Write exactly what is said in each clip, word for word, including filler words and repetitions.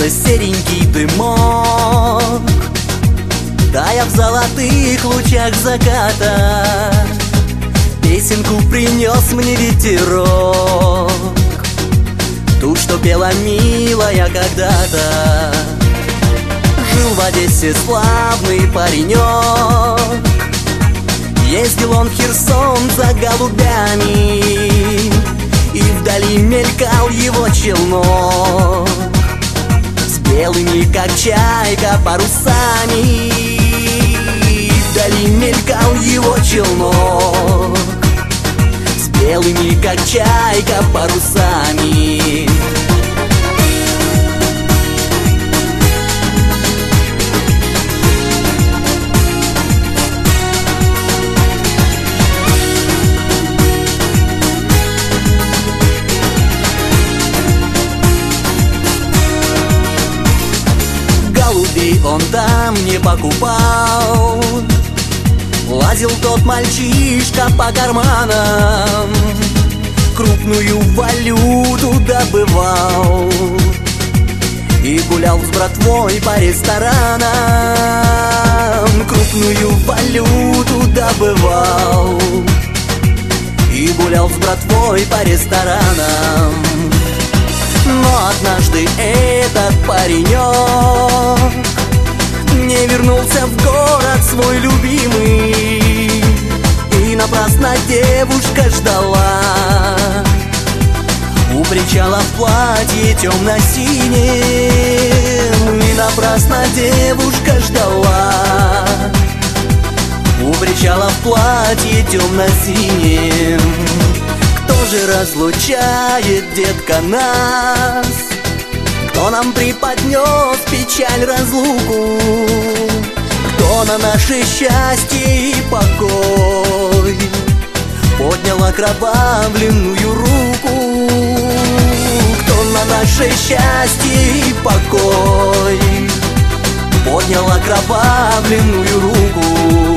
вьется серенький дымок, тая в золотых лучах заката. Песенку принес мне ветерок, ту, что пела милая когда-то. Жил в Одессе славный паренек, ездил он в Херсон за голубями, и вдали мелькал его челнок с белыми, как чайка, парусами. И вдали мелькал его челнок с белыми, как чайка, парусами. Голубей он там не покупал, лазил тот мальчишка по карманам, крупную валюту добывал и гулял с братвой по ресторанам. Крупную валюту добывал и гулял с братвой по ресторанам. Но однажды этот паренек не вернулся в город свой любимый, и напрасно девушка ждала у причала в платье темно-синем. И напрасно девушка ждала у причала в платье темно-синем. Кто же разлучает, детка, нас? Кто нам преподнес печаль, разлуку? Кто на наше счастье и покой поднял окровавленную руку? Кто на наше счастье и покой поднял окровавленную руку?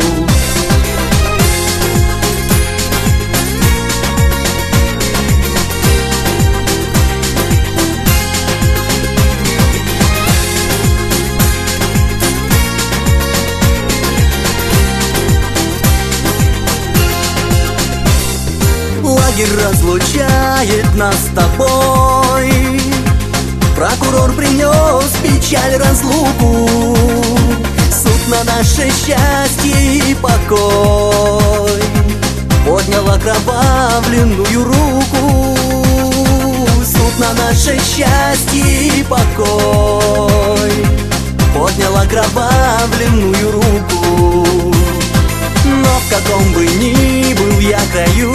Лагерь разлучает нас с тобой, прокурор принес печаль, разлуку. Суд на наше счастье и покой поднял окровавленную руку. Суд на наше счастье и покой поднял окровавленную руку. Но в каком бы ни был я краю,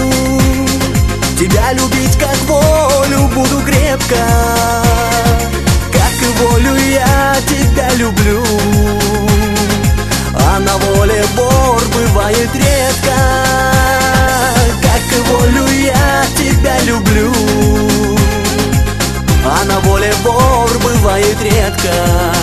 тебя любить как волю буду крепко, как и волю я тебя люблю. А на воле вор бывает редко, как и волю я тебя люблю. А на воле вор бывает редко.